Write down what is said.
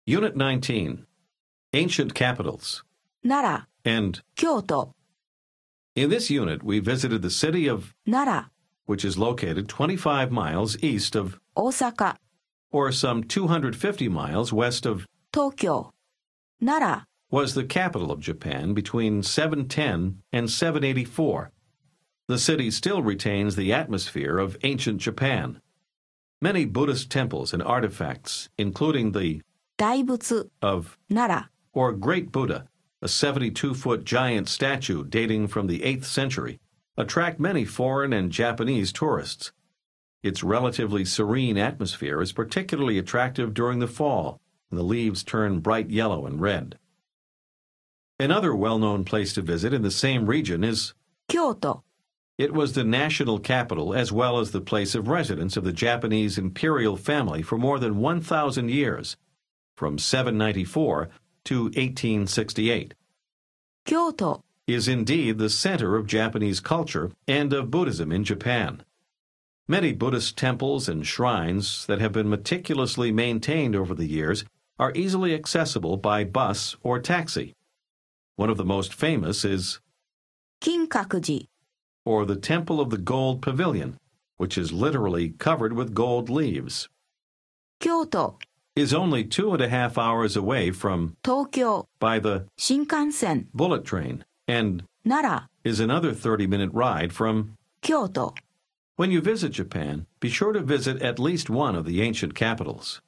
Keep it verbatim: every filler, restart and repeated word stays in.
Unit nineteen, Ancient Capitals. 奈良、 And 京都、 in this unit, we visited the city of, 奈良、 which is located twenty-five miles east of, 大阪、 or some two hundred fifty miles west of, 東京、奈良、 was the capital of Japan between seven ten and seven eighty-four. The city still retains the atmosphere of ancient Japan. Many Buddhist temples and artifacts, including the 大仏、 of 奈良、 or Great Buddha, a seventy-two-foot giant statue dating from the eighth century, attract many foreign and Japanese tourists. Its relatively serene atmosphere is particularly attractive during the fall, when the leaves turn bright yellow and red. Another well-known place to visit in the same region is 京都、 It was the national capital as well as the place of residence of the Japanese imperial family for more than one thousand years, from seven ninety-four to eighteen sixty-eight. 京都、 Is indeed the center of Japanese culture and of Buddhism in Japan. Many Buddhist temples and shrines that have been meticulously maintained over the years are easily accessible by bus or taxi. One of the most famous is 金閣寺、 or the Temple of the Gold Pavilion, which is literally covered with gold leaves, 京都、 is only two and a half hours away from 東京、 by the 新幹線、 bullet train and 奈良、 is another thirty-minute ride from. 京都。 When you visit Japan, be sure to visit at least one of the ancient capitals.